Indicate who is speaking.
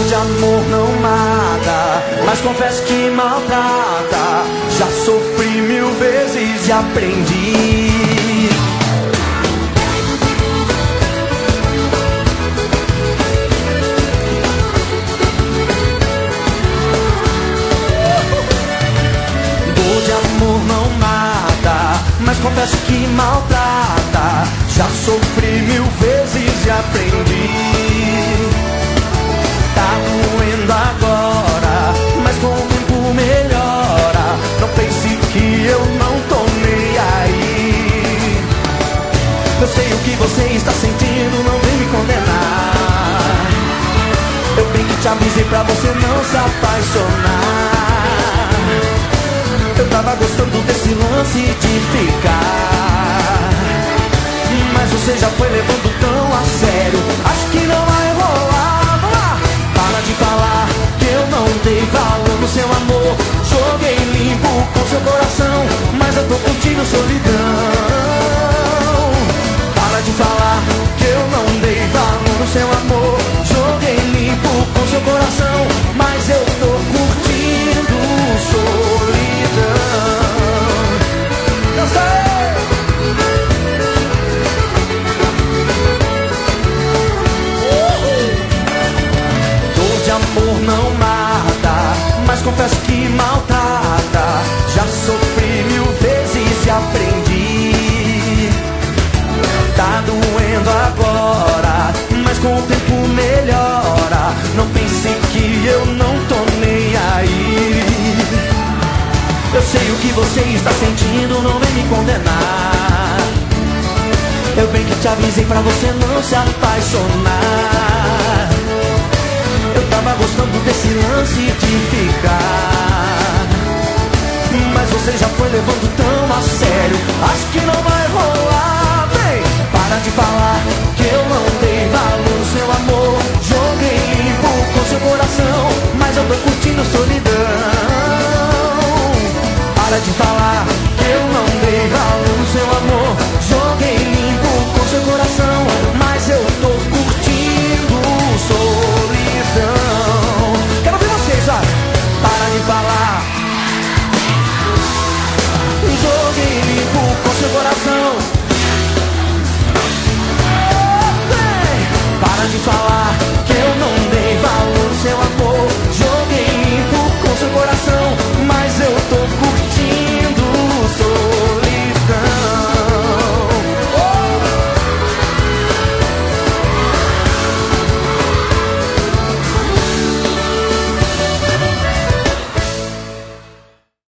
Speaker 1: Dor de amor não mata, mas confesso que maltrata. Já sofri 1000 vezes e aprendi. Dor de amor não mata, mas confesso que maltrata. Já sofri 1000 vezes e aprendi. Tá doendo agora, mas com o tempo melhora. Não pense que eu não tô nem aí. Eu sei o que você está sentindo, não vem me condenar. Eu bem que te avisei pra você não se apaixonar. Eu tava gostando desse lance de ficar, mas você já foi levando tão a sério. Acho que não vai rolar. Vamos lá! Para de falar que eu não dei valor no seu amor. Joguei limpo com seu coração, mas eu tô curtindo solidão. Para de falar que eu não dei valor no seu amor. Joguei limpo com seu coração, mas eu tô curtindo solidão. Eu sei! Amor não mata, mas confesso que maltrata. Já sofri 1000 vezes e aprendi. Tá doendo agora, mas com o tempo melhora. Não pense que eu não tô nem aí. Eu sei o que você está sentindo, não vem me condenar. Eu bem que te avisei pra você não se apaixonar. Eu tava gostando desse lance de ficar, mas você já foi levando tão a sério. Acho que não vai